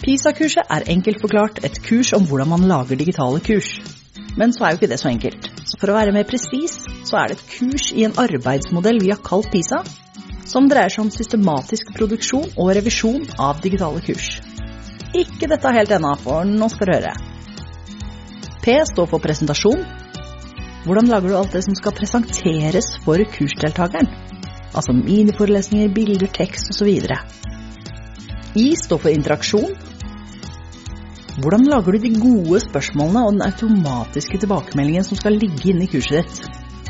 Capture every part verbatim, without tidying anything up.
PISA-kurset er enkelt forklart et kurs om hvordan man lager digitale kurs. Men så er jo ikke det så enkelt. Så for å være mer presis, så er det et kurs i en arbeidsmodell vi har kalt PISA, som dreier seg om systematisk produksjon og revisjon av digitale kurs. Ikke dette helt ennå, for nå skal du høre. P står for presentasjon. Hvordan lager du alt det som skal presenteres for kursdeltakeren? Altså miniforelesninger, bilder, tekst og så videre. I står for interaksjon. Hvordan lager du de gode spørsmålene og den automatiske tilbakemeldingen som skal ligge inne i kurset ditt?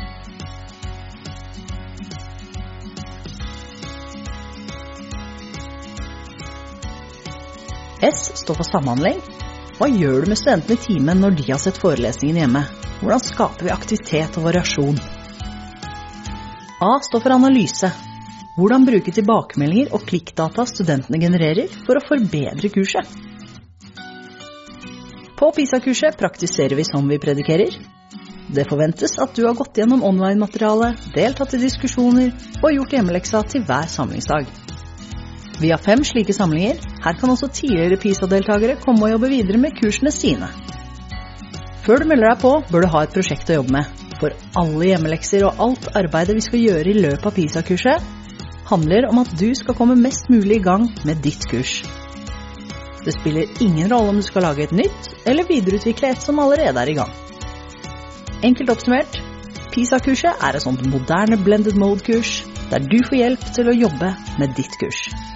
S står for samhandling. Hva gjør du med studentene i timen når de har sett forelesningen hjemme? Hvordan skaper vi aktivitet og variasjon? A står for analyse. Hvordan bruke tilbakemeldinger og klikkdata studentene genererer for å forbedre kurset? På PISA-kurset praktiserer vi som vi predikerer. Det forventes at du har gått gjennom online-materiale, deltatt i diskusjoner og gjort hjemmeleksa til hver samlingsdag. Vi har fem slike samlinger. Her kan også tidligere PISA-deltakere komme og jobbe videre med kursene sine. Før du melder deg på, bør du ha et prosjekt å jobbe med. For alle hjemmelekser og alt arbeidet vi skal gjøre i løpet av PISA-kurset, handler om at du skal komme mest mulig i gang med ditt kurs. Det spiller ingen rolle om du skal lage et nytt, eller videreutvikle et som allerede er i gang. Enkelt oppsummert, PISA-kurset er et sånt moderne blended mode-kurs, der du får hjelp til å jobbe med ditt kurs.